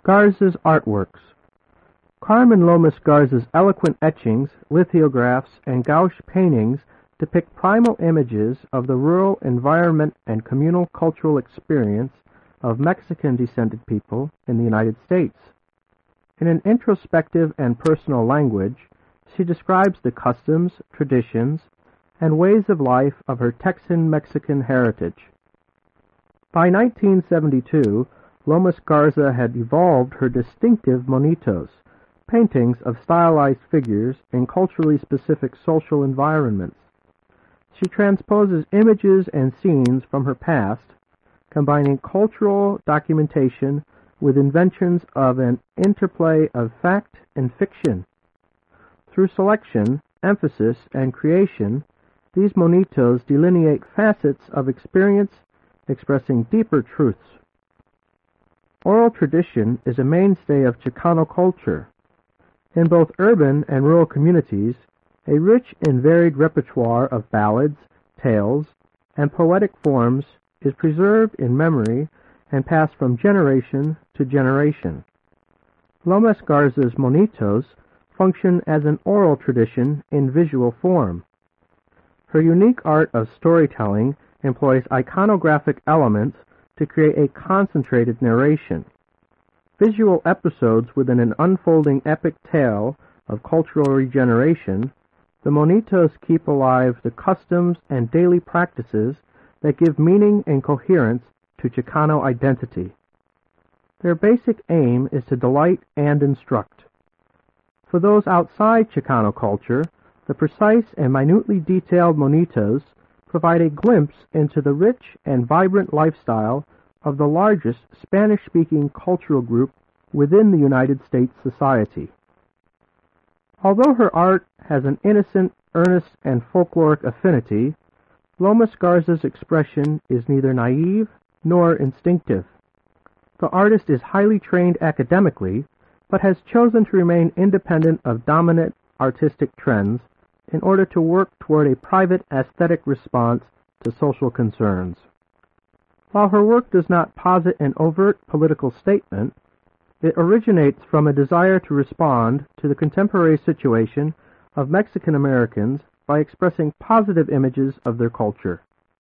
Garza's artworks. Carmen Lomas Garza's eloquent etchings, lithographs, and gouache paintings depict primal images of the rural environment and communal cultural experience of Mexican-descended people in the United States. In an introspective and personal language, she describes the customs, traditions, and ways of life of her Texan-Mexican heritage. By 1972, Lomas Garza had evolved her distinctive monitos, paintings of stylized figures in culturally specific social environments. She transposes images and scenes from her past, combining cultural documentation with inventions of an interplay of fact and fiction. Through selection, emphasis, and creation, these monitos delineate facets of experience expressing deeper truths. Oral tradition is a mainstay of Chicano culture. In both urban and rural communities, a rich and varied repertoire of ballads, tales, and poetic forms is preserved in memory and passed from generation to generation. Lomas Garza's monitos function as an oral tradition in visual form. Her unique art of storytelling employs iconographic elements to create a concentrated narration. Visual episodes within an unfolding epic tale of cultural regeneration, the monitos keep alive the customs and daily practices that give meaning and coherence to Chicano identity. Their basic aim is to delight and instruct. For those outside Chicano culture, the precise and minutely detailed monitos provide a glimpse into the rich and vibrant lifestyle of the largest Spanish-speaking cultural group within the United States society. Although her art has an innocent, earnest, and folkloric affinity, Lomas Garza's expression is neither naive nor instinctive. The artist is highly trained academically, but has chosen to remain independent of dominant artistic trends in order to work toward a private aesthetic response to social concerns. While her work does not posit an overt political statement, it originates from a desire to respond to the contemporary situation of Mexican Americans by expressing positive images of their culture.